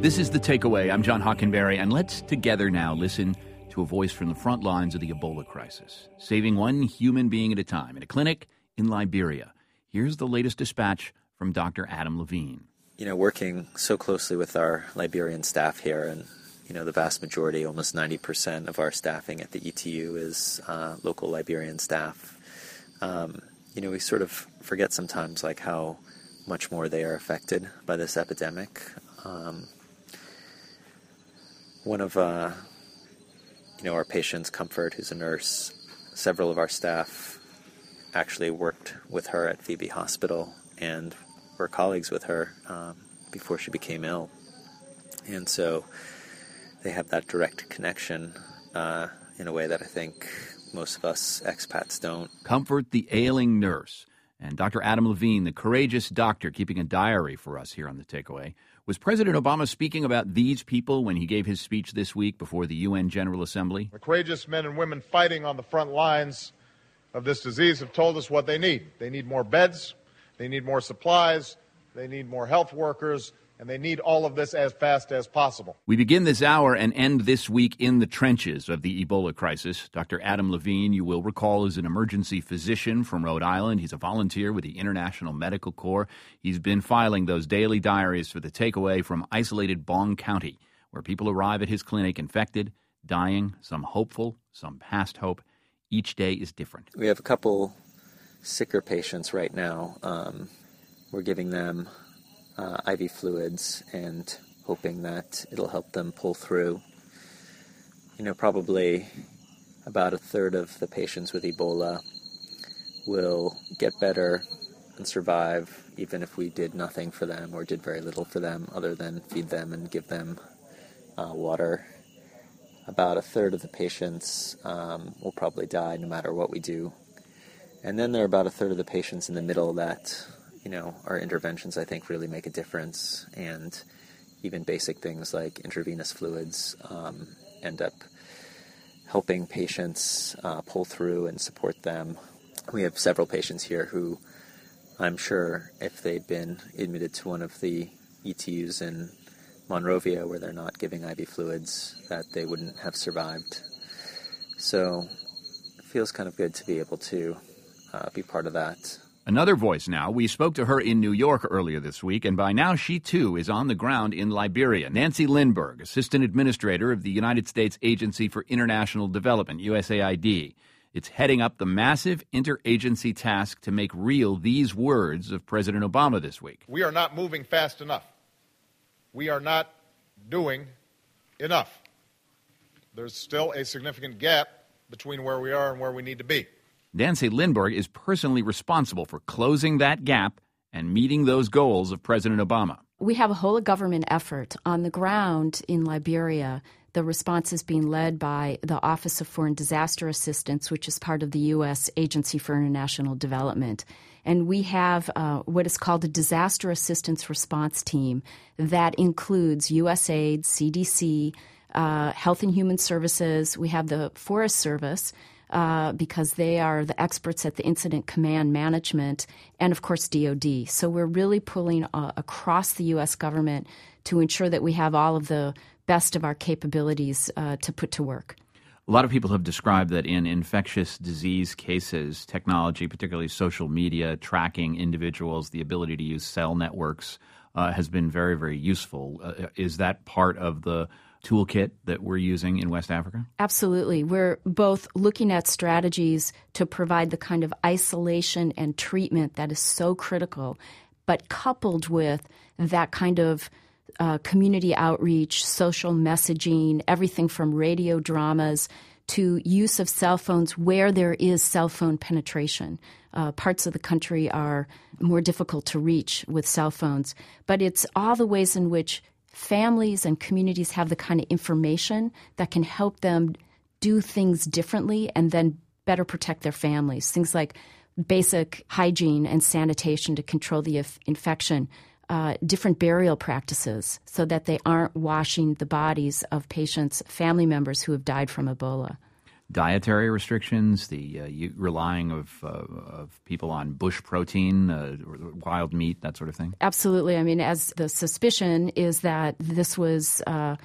This is The Takeaway. I'm John Hockenberry, and let's together now listen to a voice from the front lines of the Ebola crisis, saving one human being at a time in a clinic in Liberia. Here's the latest dispatch from Dr. Adam Levine. Working so closely with our Liberian staff here, and the vast majority, almost 90% of our staffing at the ETU is local Liberian staff. We sort of forget sometimes how much more they are affected by this epidemic. One of our patients, Comfort, who's a nurse, several of our staff actually worked with her at Phoebe Hospital and were colleagues with her before she became ill. And so they have that direct connection in a way that I think most of us expats don't. Comfort, the ailing nurse, and Dr. Adam Levine, the courageous doctor keeping a diary for us here on The Takeaway. Was President Obama speaking about these people when he gave his speech this week before the UN General Assembly? The courageous men and women fighting on the front lines of this disease have told us what they need. They need more beds, they need more supplies, they need more health workers, and they need all of this as fast as possible. We begin this hour and end this week in the trenches of the Ebola crisis. Dr. Adam Levine, you will recall, is an emergency physician from Rhode Island. He's a volunteer with the International Medical Corps. He's been filing those daily diaries for The Takeaway from isolated Bong County, where people arrive at his clinic infected, dying, some hopeful, some past hope. Each day is different. We have a couple sicker patients right now. We're giving them IV fluids and hoping that it'll help them pull through. Probably about a third of the patients with Ebola will get better and survive even if we did nothing for them or did very little for them other than feed them and give them water. About a third of the patients will probably die no matter what we do. And then there are about a third of the patients in the middle that our interventions, I think, really make a difference, and even basic things like intravenous fluids end up helping patients pull through and support them. We have several patients here who I'm sure if they'd been admitted to one of the ETUs in Monrovia where they're not giving IV fluids, that they wouldn't have survived. So it feels kind of good to be able to be part of that. Another voice now. We spoke to her in New York earlier this week, and by now she, too, is on the ground in Liberia. Nancy Lindberg, Assistant Administrator of the United States Agency for International Development, USAID. It's heading up the massive interagency task to make real these words of President Obama this week. We are not moving fast enough. We are not doing enough. There's still a significant gap between where we are and where we need to be. Nancy Lindberg is personally responsible for closing that gap and meeting those goals of President Obama. We have a whole government effort on the ground in Liberia. The response is being led by the Office of Foreign Disaster Assistance, which is part of the U.S. Agency for International Development. And we have what is called a Disaster Assistance Response Team that includes USAID, CDC, Health and Human Services. We have the Forest Service, because they are the experts at the incident command management, and, of course, DOD. So we're really pulling across the U.S. government to ensure that we have all of the best of our capabilities to put to work. A lot of people have described that in infectious disease cases, technology, particularly social media, tracking individuals, the ability to use cell networks has been very, very useful. Is that part of the toolkit that we're using in West Africa? Absolutely. We're both looking at strategies to provide the kind of isolation and treatment that is so critical, but coupled with that kind of community outreach, social messaging, everything from radio dramas to use of cell phones where there is cell phone penetration. Parts of the country are more difficult to reach with cell phones, but it's all the ways in which families and communities have the kind of information that can help them do things differently and then better protect their families. Things like basic hygiene and sanitation to control the infection, different burial practices so that they aren't washing the bodies of patients' family members who have died from Ebola. dietary restrictions, the relying of people on bush protein, wild meat, that sort of thing? Absolutely. I mean, as the suspicion is that this was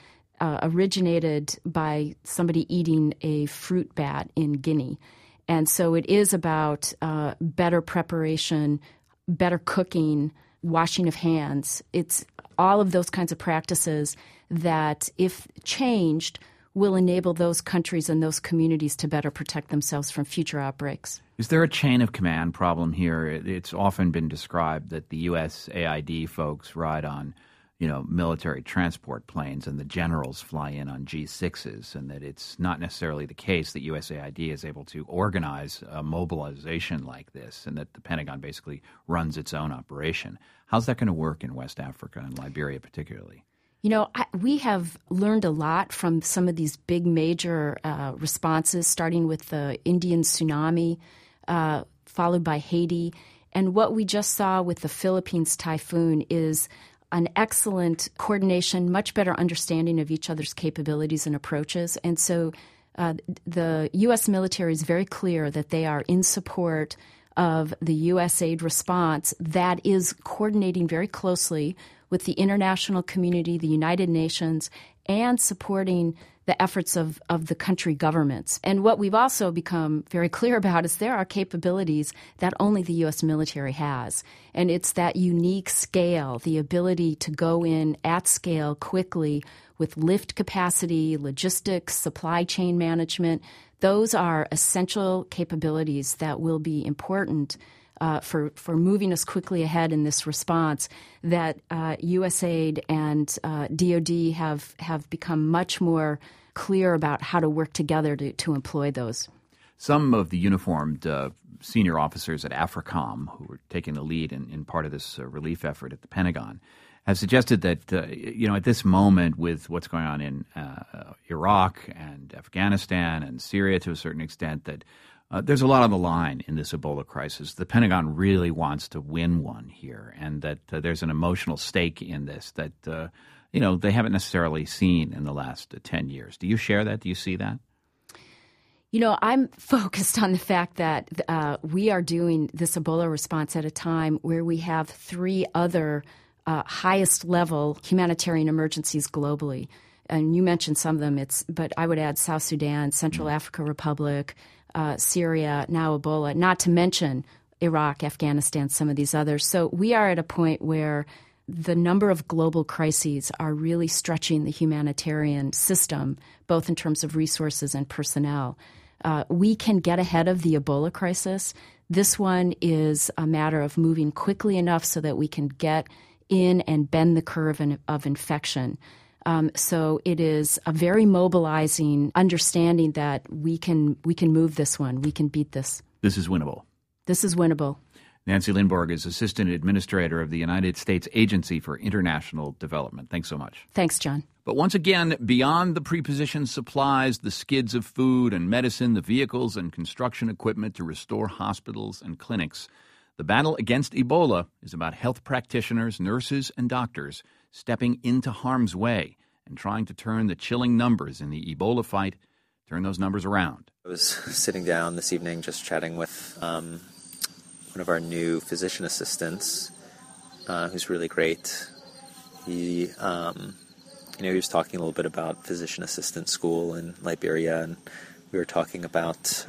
originated by somebody eating a fruit bat in Guinea. And so it is about better preparation, better cooking, washing of hands. It's all of those kinds of practices that, if changed, will enable those countries and those communities to better protect themselves from future outbreaks. Is there a chain of command problem here? It's often been described that the USAID folks ride on, military transport planes and the generals fly in on G6s, and that it's not necessarily the case that USAID is able to organize a mobilization like this, and that the Pentagon basically runs its own operation. How's that going to work in West Africa and Liberia particularly? We have learned a lot from some of these big major responses, starting with the Indian tsunami, followed by Haiti. And what we just saw with the Philippines typhoon is an excellent coordination, much better understanding of each other's capabilities and approaches. And so the U.S. military is very clear that they are in support of the USAID response that is coordinating very closely with the international community, the United Nations, and supporting the efforts of the country governments. And what we've also become very clear about is there are capabilities that only the U.S. military has. And it's that unique scale, the ability to go in at scale quickly with lift capacity, logistics, supply chain management. Those are essential capabilities that will be important for moving us quickly ahead in this response, that USAID and DoD have become much more clear about how to work together to employ those. Some of the uniformed senior officers at AFRICOM, who were taking the lead in part of this relief effort at the Pentagon, have suggested that, at this moment with what's going on in Iraq and Afghanistan and Syria to a certain extent, that there's a lot on the line in this Ebola crisis. The Pentagon really wants to win one here, and that there's an emotional stake in this that, they haven't necessarily seen in the last 10 years. Do you share that? Do you see that? I'm focused on the fact that we are doing this Ebola response at a time where we have three other highest-level humanitarian emergencies globally. And you mentioned some of them, but I would add South Sudan, Central African Republic, Syria, now Ebola, not to mention Iraq, Afghanistan, some of these others. So we are at a point where the number of global crises are really stretching the humanitarian system, both in terms of resources and personnel. We can get ahead of the Ebola crisis. This one is a matter of moving quickly enough so that we can get in and bend the curve of infection. So it is a very mobilizing understanding that we can move this one. We can beat this. This is winnable. This is winnable. Nancy Lindborg is Assistant Administrator of the United States Agency for International Development. Thanks so much. Thanks, John. But once again, beyond the prepositioned supplies, the skids of food and medicine, the vehicles and construction equipment to restore hospitals and clinics, the battle against Ebola is about health practitioners, nurses, and doctors stepping into harm's way and trying to turn the chilling numbers in the Ebola fight, turn those numbers around. I was sitting down this evening just chatting with one of our new physician assistants, who's really great. He was talking a little bit about physician assistant school in Liberia, and we were talking about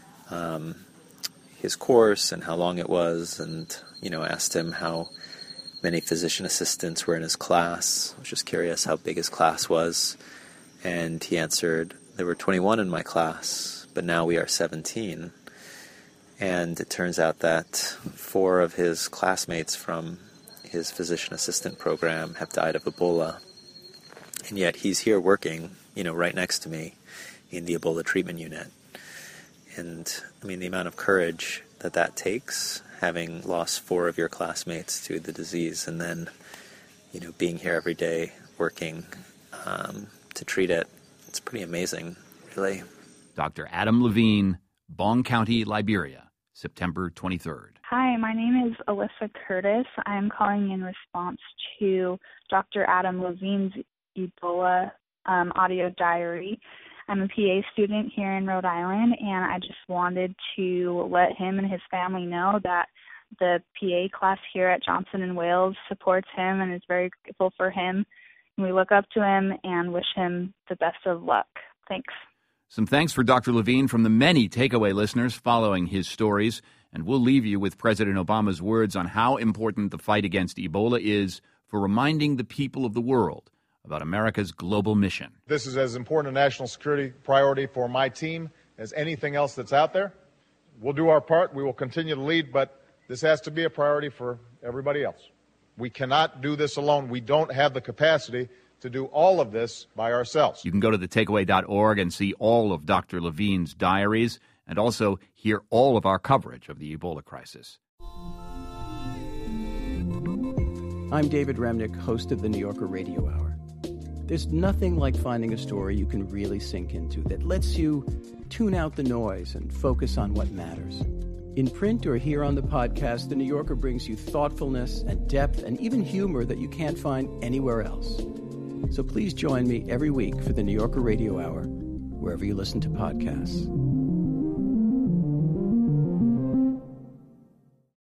his course and how long it was, and asked him how many physician assistants were in his class. I was just curious how big his class was, and he answered, there were 21 in my class, but now we are 17. And it turns out that 4 of his classmates from his physician assistant program have died of Ebola. And yet he's here working, right next to me in the Ebola treatment unit. And, the amount of courage that takes, having lost 4 of your classmates to the disease, and then, being here every day working to treat it, it's pretty amazing, really. Dr. Adam Levine, Bong County, Liberia, September 23rd. Hi, my name is Alyssa Curtis. I am calling in response to Dr. Adam Levine's Ebola audio diary. I'm a PA student here in Rhode Island, and I just wanted to let him and his family know that the PA class here at Johnson & Wales supports him and is very grateful for him. And we look up to him and wish him the best of luck. Thanks. Some thanks for Dr. Levine from the many takeaway listeners following his stories. And we'll leave you with President Obama's words on how important the fight against Ebola is for reminding the people of the world about America's global mission. This is as important a national security priority for my team as anything else that's out there. We'll do our part. We will continue to lead, but this has to be a priority for everybody else. We cannot do this alone. We don't have the capacity to do all of this by ourselves. You can go to thetakeaway.org and see all of Dr. Levine's diaries and also hear all of our coverage of the Ebola crisis. I'm David Remnick, host of the New Yorker Radio Hour. There's nothing like finding a story you can really sink into that lets you tune out the noise and focus on what matters. In print or here on the podcast, The New Yorker brings you thoughtfulness and depth and even humor that you can't find anywhere else. So please join me every week for The New Yorker Radio Hour, wherever you listen to podcasts.